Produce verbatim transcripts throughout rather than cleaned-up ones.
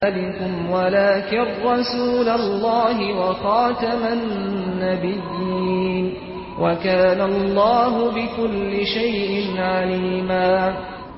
أموالكم ولكن رسول الله وخاتم النبيين وكان الله بكل شيء عليما.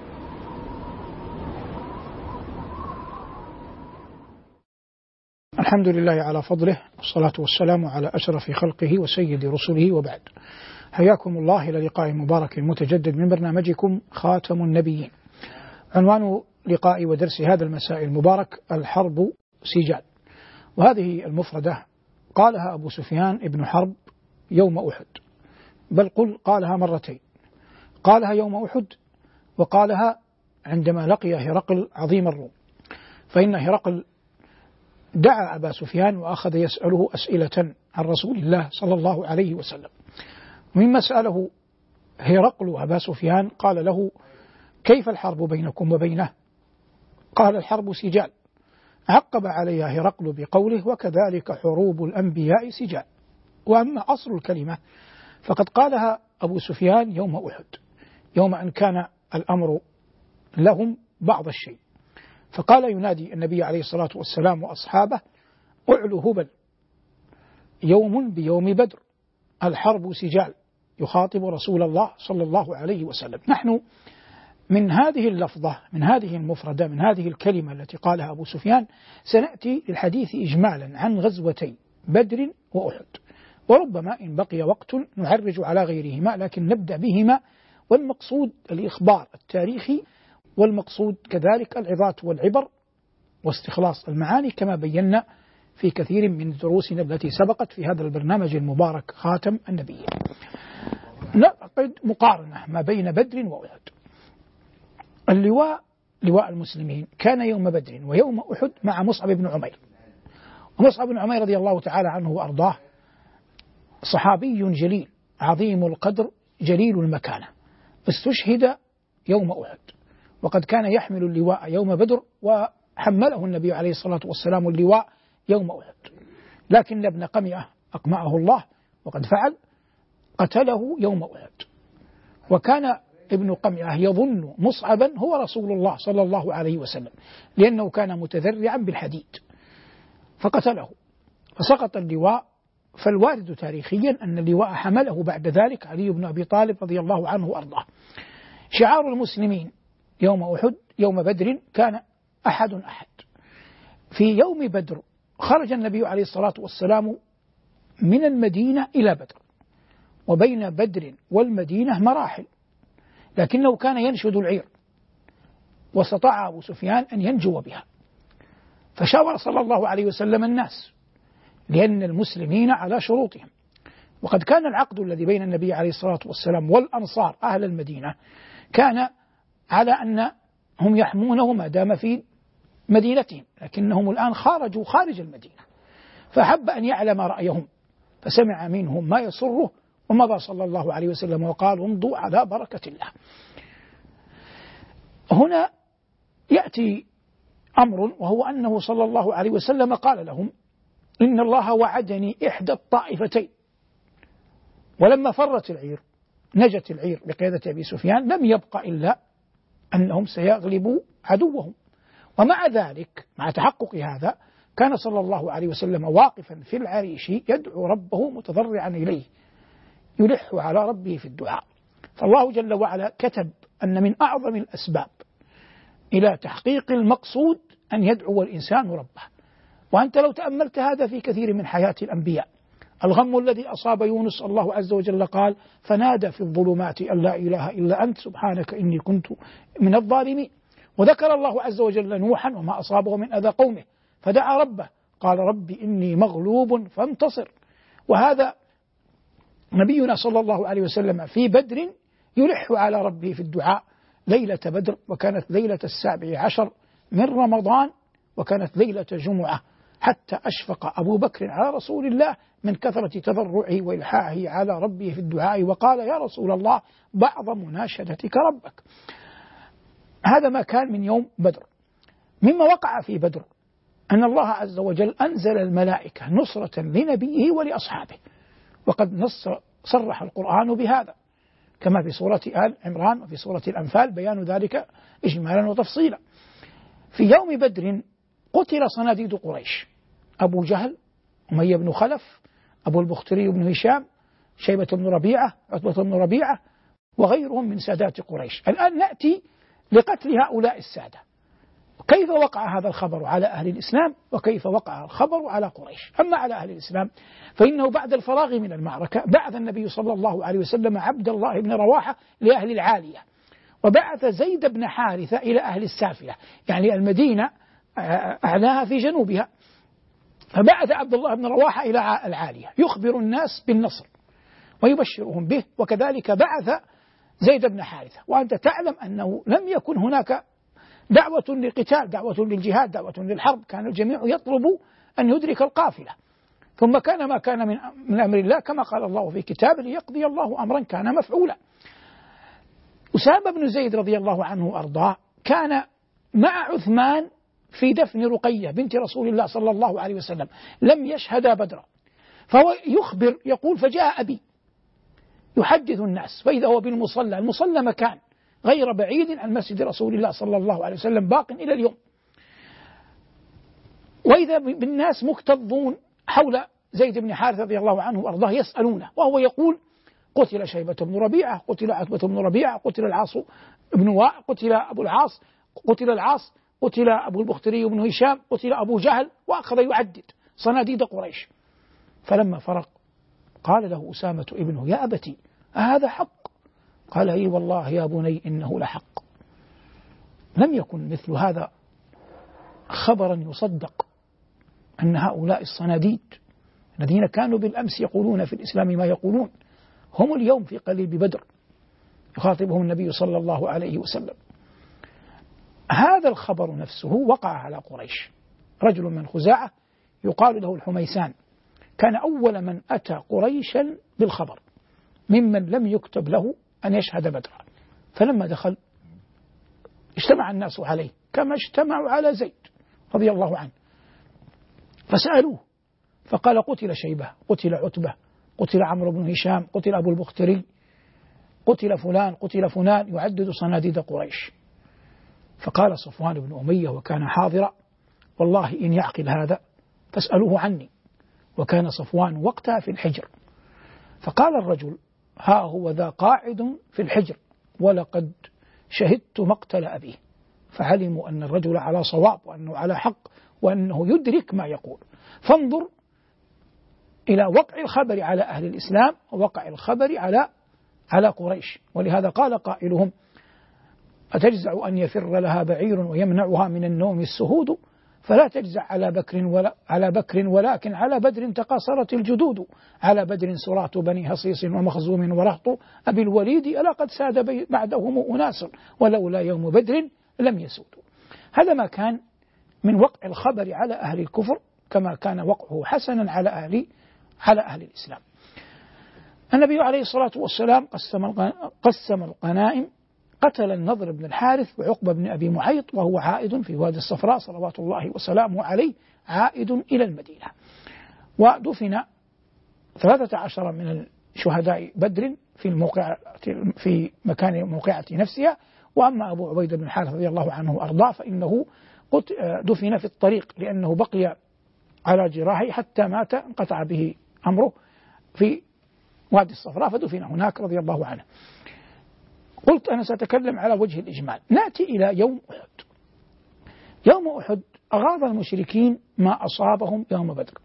الحمد لله على فضله والصلاة والسلام على أشرف خلقه وسيد رسله، وبعد. حياكم الله إلى لقاء مبارك متجدد من برنامجكم خاتم النبيين. عنوان لقاء ودرس هذا المساء المبارك: الحرب سجال. وهذه المفردة قالها أبو سفيان ابن حرب يوم أحد، بل قل قالها مرتين، قالها يوم أحد وقالها عندما لقي هرقل عظيم الروم. فإن هرقل دعا أبا سفيان وأخذ يسأله أسئلة عن رسول الله صلى الله عليه وسلم. مما سأله هرقل أبا سفيان قال له: كيف الحرب بينكم وبينه؟ قال: الحرب سجال. عقب عليها هرقل بقوله: وكذلك حروب الأنبياء سجال. وأما أصل الكلمة فقد قالها أبو سفيان يوم أحد، يوم أن كان الأمر لهم بعض الشيء، فقال ينادي النبي عليه الصلاة والسلام وأصحابه: أعلو هبل، يوم بيوم بدر، الحرب سجال، يخاطب رسول الله صلى الله عليه وسلم. نحن من هذه اللفظة، من هذه المفردة، من هذه الكلمة التي قالها أبو سفيان سنأتي للحديث إجمالا عن غزوتي بدر وأحد، وربما إن بقي وقت نعرج على غيرهما، لكن نبدأ بهما، والمقصود الإخبار التاريخي، والمقصود كذلك العظات والعبر واستخلاص المعاني كما بينا في كثير من دروسنا التي سبقت في هذا البرنامج المبارك خاتم النبيين. نعقد مقارنة ما بين بدر وأحد. اللواء، لواء المسلمين، كان يوم بدر ويوم أحد مع مصعب بن عمير. ومصعب بن عمير رضي الله تعالى عنه وأرضاه صحابي جليل عظيم القدر جليل المكانة، استشهد يوم أحد، وقد كان يحمل اللواء يوم بدر، وحمله النبي عليه الصلاة والسلام اللواء يوم أحد، لكن ابن قمئة أقمعه الله وقد فعل، قتله يوم أحد. وكان ابن قمئة يظن مصعبا هو رسول الله صلى الله عليه وسلم، لأنه كان متذرعا بالحديد فقتله، فسقط اللواء. فالوارد تاريخيا أن اللواء حمله بعد ذلك علي بن أبي طالب رضي الله عنه وأرضاه. شعار المسلمين يوم أحد يوم بدر كان أحد أحد. في يوم بدر خرج النبي عليه الصلاة والسلام من المدينة إلى بدر، وبين بدر والمدينة مراحل، لكنه كان ينشد العير، واستطاع أبو سفيان أن ينجو بها، فشاور صلى الله عليه وسلم الناس، لأن المسلمين على شروطهم. وقد كان العقد الذي بين النبي عليه الصلاة والسلام والأنصار أهل المدينة كان على أنهم يحمونه ما دام في مدينتهم، لكنهم الآن خرجوا خارج المدينة، فأحب أن يعلم رأيهم، فسمع منهم ما يسره ومضى صلى الله عليه وسلم وقال: امضوا على بركة الله. هنا يأتي أمر، وهو أنه صلى الله عليه وسلم قال لهم: إن الله وعدني إحدى الطائفتين. ولما فرت العير، نجت العير بقيادة أبي سفيان، لم يبق إلا أنهم سيغلبوا عدوهم. ومع ذلك، مع تحقق هذا، كان صلى الله عليه وسلم واقفا في العريش يدعو ربه متضرعا إليه، يلح على ربه في الدعاء. فالله جل وعلا كتب أن من أعظم الأسباب إلى تحقيق المقصود أن يدعو الإنسان ربه. وأنت لو تأملت هذا في كثير من حياة الأنبياء، الغم الذي أصاب يونس الله عز وجل قال: فنادى في الظلمات أن لا إله إلا أنت سبحانك إني كنت من الظالمين. وذكر الله عز وجل نوحا وما أصابه من أذى قومه فدعا ربه قال: رب إني مغلوب فانتصر. وهذا نبينا صلى الله عليه وسلم في بدر يلح على ربه في الدعاء ليلة بدر، وكانت ليلة السابع عشر من رمضان، وكانت ليلة جمعة، حتى أشفق أبو بكر على رسول الله من كثرة تضرعه وإلحاحه على ربه في الدعاء، وقال: يا رسول الله بعض مناشدتك ربك. هذا ما كان من يوم بدر. مما وقع في بدر أن الله عز وجل أنزل الملائكة نصرة لنبيه ولأصحابه، وقد نص صرح القرآن بهذا، كما في سورة آل عمران وفي سورة الأنفال بيان ذلك إجمالا وتفصيلا. في يوم بدر قتل صناديد قريش: أبو جهل، أمية بن خلف، أبو البختري بن هشام، شيبة بن ربيعة، عتبة بن ربيعة، وغيرهم من سادات قريش. الآن نأتي لقتل هؤلاء السادة. كيف وقع هذا الخبر على أهل الإسلام وكيف وقع الخبر على قريش؟ أما على أهل الإسلام فإنه بعد الفراغ من المعركة بعث النبي صلى الله عليه وسلم عبد الله بن رواحة لأهل العالية، وبعث زيد بن حارثة إلى أهل السافلة، يعني المدينة أعلاها في جنوبها، فبعث عبد الله بن رواحة إلى العالية يخبر الناس بالنصر ويبشرهم به، وكذلك بعث زيد بن حارثة. وأنت تعلم أنه لم يكن هناك دعوة للقتال، دعوة للجهاد، دعوة للحرب، كان الجميع يطلب أن يدرك القافلة. ثم كان ما كان من, من أمر الله كما قال الله في كتابه: ليقضي الله أمرا كان مفعولا. أسامة بن زيد رضي الله عنه وأرضاه كان مع عثمان في دفن رقية بنت رسول الله صلى الله عليه وسلم، لم يشهد بدرا، فهو يخبر يقول: فجاء أبي يحدث الناس فإذا هو بالمصلى، المصلى مكان غير بعيد عن مسجد رسول الله صلى الله عليه وسلم باق إلى اليوم، وإذا بالناس مكتظون حول زيد بن حارث رضي الله عنه وأرضاه يسألونه، وهو يقول: قتل شيبة بن ربيعة، قتل عتبة بن ربيعة، قتل العاص بن واء، قتل أبو العاص، قتل العاص، قتل أبو البختري بن هشام، قتل أبو جهل، وأخذ يعدد صناديد قريش. فلما فرق قال له أسامة ابنه: يا أبتي أهذا حق؟ قال: اي والله يا بني إنه لحق. لم يكن مثل هذا خبرا يصدق أن هؤلاء الصناديد الذين كانوا بالأمس يقولون في الإسلام ما يقولون هم اليوم في قليب بدر يخاطبهم النبي صلى الله عليه وسلم. هذا الخبر نفسه وقع على قريش. رجل من خزاعة يقال له الحميسان كان أول من أتى قريشا بالخبر ممن لم يكتب له أن يشهد بدرا، فلما دخل اجتمع الناس عليه كما اجتمعوا على زيد رضي الله عنه، فسألوه فقال: قتل شيبة، قتل عتبة، قتل عمرو بن هشام، قتل أبو البختري، قتل فلان، قتل فلان، يعدد صناديد قريش. فقال صفوان بن أمية وكان حاضرا: والله إن يعقل هذا فاسألوه عني. وكان صفوان وقتها في الحجر، فقال الرجل: ها هو ذا قاعد في الحجر ولقد شهدت مقتل أبيه. فعلموا أن الرجل على صواب وأنه على حق وأنه يدرك ما يقول. فانظر إلى وقع الخبر على أهل الإسلام ووقع الخبر على على قريش. ولهذا قال قائلهم: أتجزع أن يفر لها بعير ويمنعها من النوم السهود، فلا تجزع على بكر ولا على بكر ولكن على بدر تقاصرت الجدود، على بدر سرات بني هصيص ومخزوم ورهط أبي الوليد، ألا قد ساد بعدهم أناس ولولا يوم بدر لم يسودوا. هذا ما كان من وقع الخبر على أهل الكفر، كما كان وقعه حسنا على أهل على أهل الإسلام. النبي عليه الصلاة والسلام قسم قسم الغنائم، قتل النضر بن الحارث وعقبة بن أبي معيط وهو عائد في وادي الصفراء صلوات الله وسلامه عليه، عائد إلى المدينة. ودفن ثلاثة عشر من الشهداء بدر في الموقع في مكان الموقعة نفسها. وأما أبو عبيدة بن الحارث رضي الله عنه وأرضاه فإنه دفن في الطريق لأنه بقي على جراحه حتى مات، انقطع به أمره في وادي الصفراء فدفن هناك رضي الله عنه. قلت أنا سأتكلم على وجه الإجمال. نأتي إلى يوم أحد. يوم أحد أغاظ المشركين ما أصابهم يوم بدر،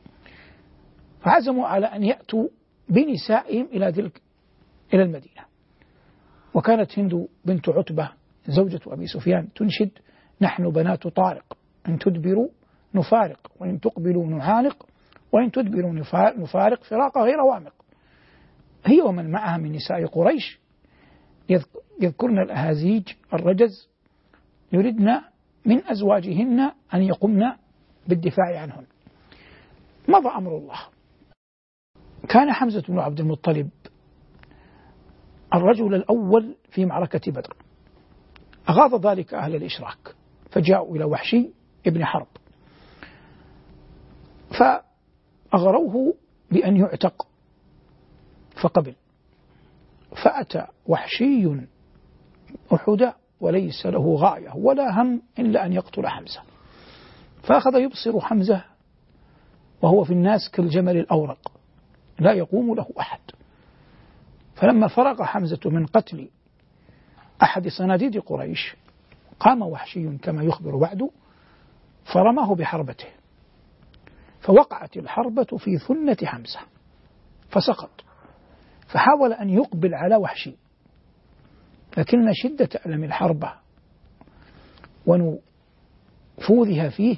فعزموا على أن يأتوا بنسائهم إلى تلك إلى المدينة. وكانت هند بنت عتبة زوجة أبي سفيان تنشد: نحن بنات طارق، إن تدبروا نفارق، وإن تقبلوا نعانق، وإن تدبروا نفارق، فراق غير وامق. هي ومن معها من نساء قريش يذكرن الأهازيج الرجز، يردن من أزواجهن أن يقمن بالدفاع عنهن. مضى أمر الله. كان حمزة بن عبد المطلب الرجل الأول في معركة بدر، أغاظ ذلك أهل الإشراك، فجاءوا إلى وحشي ابن حرب فأغروه بأن يعتق فقبل، فأتى وحشي أحد وليس له غاية ولا هم إلا أن يقتل حمزة. فأخذ يبصر حمزة وهو في الناس كالجمل الأورق لا يقوم له أحد. فلما فرغ حمزة من قتل أحد صناديد قريش قام وحشي كما يخبر بعد فرماه بحربته، فوقعت الحربة في ثلة حمزة فسقط، فحاول أن يقبل على وحشي، لكن شدة ألم الحربة ونفوذها فيه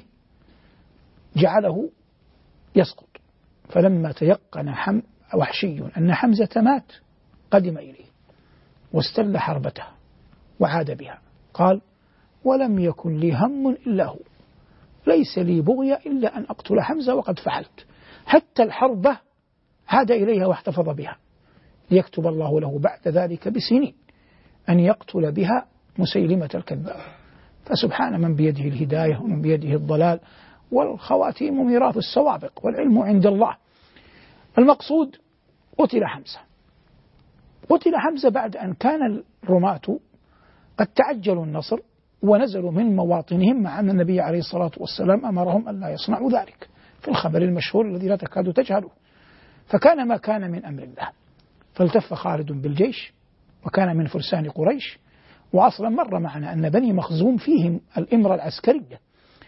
جعله يسقط. فلما تيقن حم وحشي أن حمزة مات قدم إليه واستل حربته وعاد بها، قال: ولم يكن لي هم إلا هو، ليس لي بغية إلا أن أقتل حمزة وقد فعلت. حتى الحربة عاد إليها واحتفظ بها ليكتب الله له بعد ذلك بسنين أن يقتل بها مسيلمة الكذاب. فسبحان من بيده الهداية ومن بيده الضلال، والخواتيم ميراث السوابق والعلم عند الله. المقصود قتل حمزة. قتل حمزة بعد أن كان الرماة قد تعجلوا النصر ونزلوا من مواطنهم، مع أن النبي عليه الصلاة والسلام أمرهم أن لا يصنعوا ذلك في الخبر المشهور الذي لا تكاد تجهله. فكان ما كان من أمر الله، فالتف خالد بالجيش وكان من فرسان قريش. وأصلا مر معنا أن بني مخزوم فيهم الإمرة العسكرية،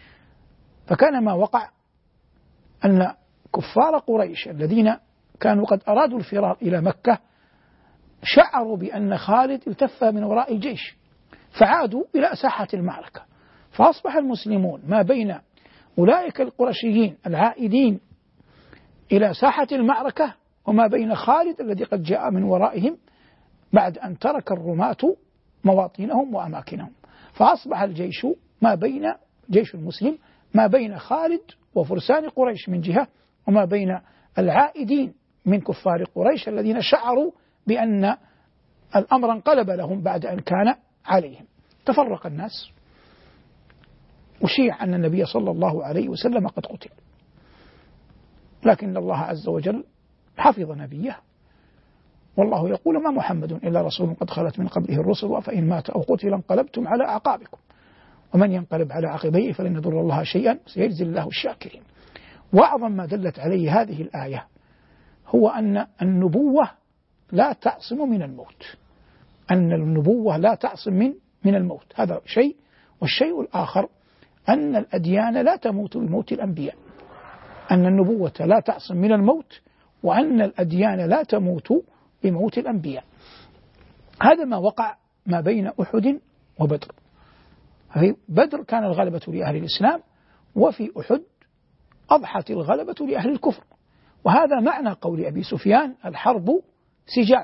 فكان ما وقع أن كفار قريش الذين كانوا قد أرادوا الفرار إلى مكة شعروا بأن خالد التف من وراء الجيش فعادوا إلى ساحة المعركة، فأصبح المسلمون ما بين أولئك القرشيين العائدين إلى ساحة المعركة وما بين خالد الذي قد جاء من ورائهم بعد أن ترك الرماة مواطنهم وأماكنهم. فأصبح الجيش ما بين جيش المسلم ما بين خالد وفرسان قريش من جهة، وما بين العائدين من كفار قريش الذين شعروا بأن الأمر انقلب لهم بعد أن كان عليهم. تفرق الناس وشيع أن النبي صلى الله عليه وسلم قد قتل، لكن الله عز وجل حفظ نبيه، والله يقول: ما محمد إلا رسول قد خلت من قبله الرسل وفإن مات أو قتل انقلبتم على أعقابكم ومن ينقلب على عقبيه فلن يضر الله شيئا سيجزي الله الشاكرين. وأعظم ما دلت عليه هذه الآية هو أن النبوة لا تعصم من الموت، أن النبوة لا تعصم من من الموت، هذا شيء. والشيء الآخر أن الأديان لا تموت بموت الأنبياء، أن النبوة لا تعصم من الموت، وأن الأديان لا تموت بموت الأنبياء. هذا ما وقع ما بين أحد وبدر. في بدر كان الغلبة لأهل الإسلام، وفي أحد أضحت الغلبة لأهل الكفر. وهذا معنى قول أبي سفيان: الحرب سجال،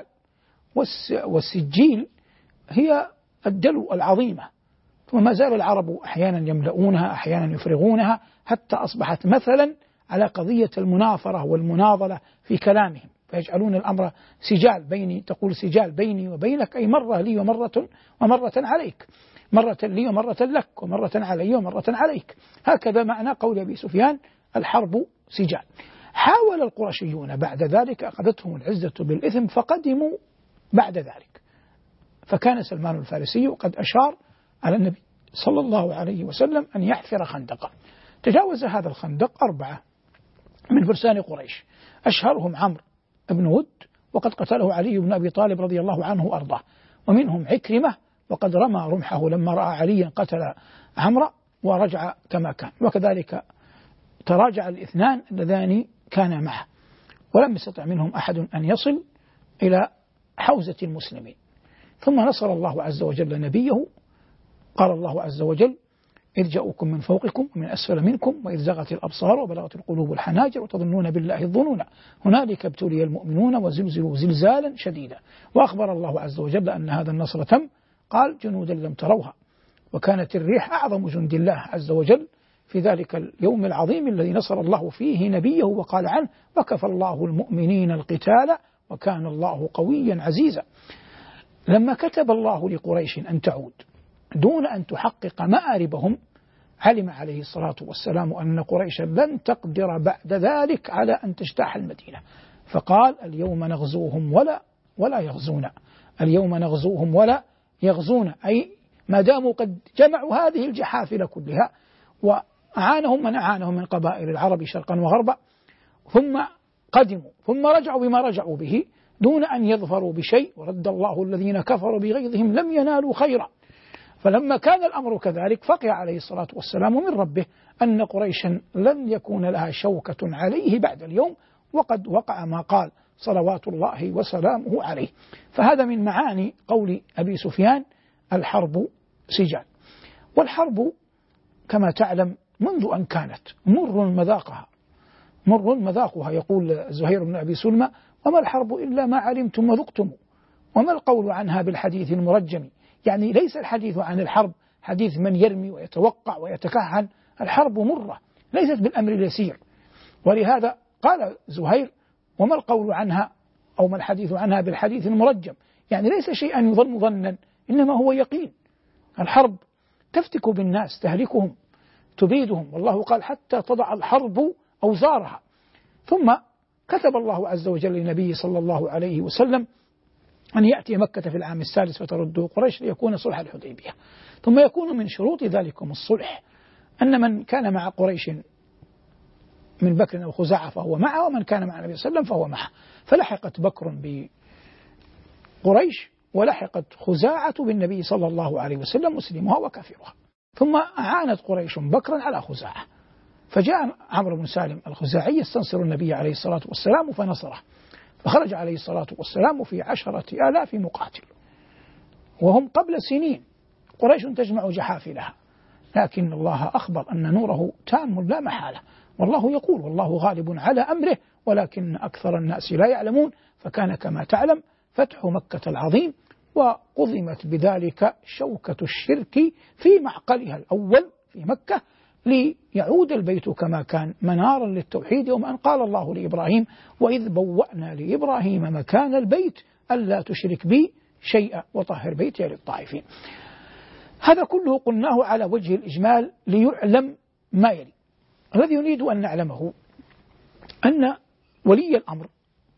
والسجيل هي الدلو العظيمة. ثم ما زال العرب أحيانا يملؤونها أحيانا يفرغونها، حتى أصبحت مثلا على قضية المنافرة والمناضلة في كلامهم، فيجعلون الأمر سجال بيني، تقول سجال بيني وبينك، أي مرة لي ومرة ومرة عليك، مرة لي ومرة لك، ومرة علي ومرة عليك. هكذا معنى قول أبي سفيان: الحرب سجال. حاول القرشيون بعد ذلك، أخذتهم العزة بالإثم فقدموا بعد ذلك، فكان سلمان الفارسي قد أشار على النبي صلى الله عليه وسلم أن يحفر خندقا. تجاوز هذا الخندق أربعة من فرسان قريش، أشهرهم عمرو بن ود، وقد قتله علي بن أبي طالب رضي الله عنه وأرضاه، ومنهم عكرمة، وقد رمى رمحه لما رأى عليا قتل عمرو ورجع كما كان، وكذلك تراجع الاثنان اللذان كانا معه، ولم يستطع منهم أحد أن يصل إلى حوزة المسلمين. ثم نصر الله عز وجل نبيه. قال الله عز وجل: إذ جاءوكم من فوقكم ومن أسفل منكم وإذ زغت الأبصار وبلغت القلوب الحناجر وتظنون بالله الظنون هنالك ابتلي المؤمنون وزلزلوا زلزالا شديدا. وأخبر الله عز وجل أن هذا النصر تم، قال: جنودا لم تروها. وكانت الريح أعظم جند الله عز وجل في ذلك اليوم العظيم الذي نصر الله فيه نبيه وقال عنه: وكفى الله المؤمنين القتال وكان الله قويا عزيزا. لما كتب الله لقريش أن تعود دون أن تحقق مآربهم، علم عليه الصلاة والسلام أن قريشا لن تقدر بعد ذلك على أن تجتاح المدينة، فقال: اليوم نغزوهم ولا ولا يغزون، اليوم نغزوهم ولا يغزون، أي ما داموا قد جمعوا هذه الجحافل كلها أعانهم من أعانهم من قبائل العرب شرقا وغربا، ثم قدموا ثم رجعوا بما رجعوا به دون أن يظفروا بشيء، ورد الله الذين كفروا بغيظهم لم ينالوا خيرا. فلما كان الأمر كذلك فقع عليه الصلاة والسلام من ربه أن قريشا لن يكون لها شوكة عليه بعد اليوم، وقد وقع ما قال صلوات الله وسلامه عليه. فهذا من معاني قول أبي سفيان: الحرب سجال. والحرب كما تعلم منذ أن كانت مر مذاقها مر مذاقها يقول زهير بن أبي سلمى: وما الحرب إلا ما علمتم وذقتم، وما القول عنها بالحديث المرجم. يعني ليس الحديث عن الحرب حديث من يرمي ويتوقع ويتكهن، الحرب مرة ليست بالأمر اليسير. ولهذا قال زهير: وما القول عنها أو ما الحديث عنها بالحديث المرجم، يعني ليس شيئا يظن ظنا، إنما هو يقين. الحرب تفتك بالناس، تهلكهم، تبيدهم، والله قال: حتى تضع الحرب أوزارها. ثم كتب الله عز وجل للنبي صلى الله عليه وسلم أن يأتي مكة في العام السادس فترده قريش ليكون صلح الحديبية. ثم يكون من شروط ذلكم الصلح أن من كان مع قريش من بكر أو خزاعة فهو معه، ومن كان مع النبي صلى الله عليه وسلم فهو معه. فلحقت بكر بقريش ولحقت خزاعة بالنبي صلى الله عليه وسلم، مسلمها وكافرها. ثم أعانت قريش بكرا على خزاعة، فجاء عمرو بن سالم الخزاعي يستنصر النبي عليه الصلاة والسلام فنصره، فخرج عليه الصلاة والسلام في عشرة آلاف مقاتل، وهم قبل سنين قريش تجمع جحافلها، لكن الله أخبر أن نوره تام لا محالة، والله يقول: والله غالب على أمره ولكن أكثر الناس لا يعلمون. فكان كما تعلم فتح مكة العظيم، وقضمت بذلك شوكة الشرك في معقلها الأول في مكة، ليعود البيت كما كان منارا للتوحيد، يوم أن قال الله لإبراهيم: وإذ بوأنا لإبراهيم مكان البيت ألا تشرك بي شيئا وطهر بيتي للطائفين. هذا كله قلناه على وجه الإجمال ليعلم ما يلي. الذي يريد أن نعلمه أن ولي الأمر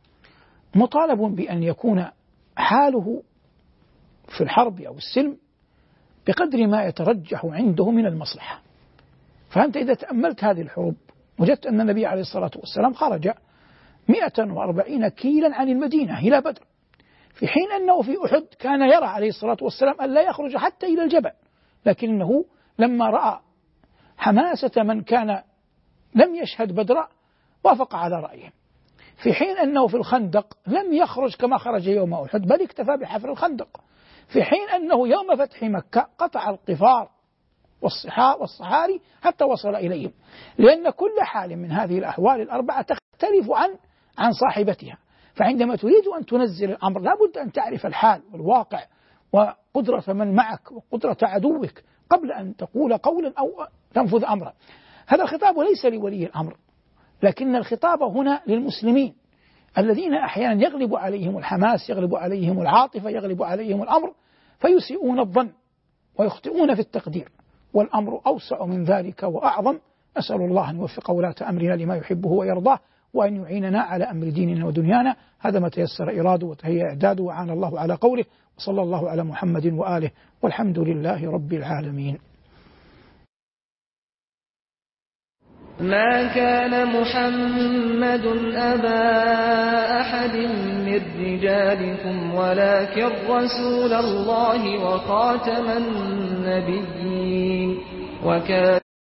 مطالب بأن يكون حاله في الحرب أو السلم بقدر ما يترجح عنده من المصلحة. فأنت إذا تأملت هذه الحروب وجدت أن النبي عليه الصلاة والسلام خرج مئة وأربعين كيلا عن المدينة إلى بدر، في حين أنه في أحد كان يرى عليه الصلاة والسلام أن لا يخرج حتى إلى الجبل، لكنه لما رأى حماسة من كان لم يشهد بدرا وافق على رأيهم، في حين أنه في الخندق لم يخرج كما خرج يوم أحد بل اكتفى بحفر الخندق، في حين أنه يوم فتح مكة قطع القفار والصحاري حتى وصل إليهم، لأن كل حال من هذه الأحوال الأربعة تختلف عن عن صاحبتها. فعندما تريد أن تنزل الأمر لابد أن تعرف الحال والواقع وقدرة من معك وقدرة عدوك قبل أن تقول قولا أو تنفذ أمرا. هذا الخطاب ليس لولي الأمر، لكن الخطاب هنا للمسلمين الذين أحيانا يغلب عليهم الحماس، يغلب عليهم العاطفة، يغلب عليهم الأمر، فيسيئون الظن ويخطئون في التقدير، والأمر أوسع من ذلك وأعظم. أسأل الله أن يوفق ولاة أمرنا لما يحبه ويرضاه، وأن يعيننا على أمر ديننا ودنيانا. هذا ما تيسر إراده وتهيأ إعداده، وعان الله على قوله، وصلى الله على محمد وآله، والحمد لله رب العالمين. ما كان محمد أبا أحد من رجالكم ولكن رسول الله وخاتم النبيين وكان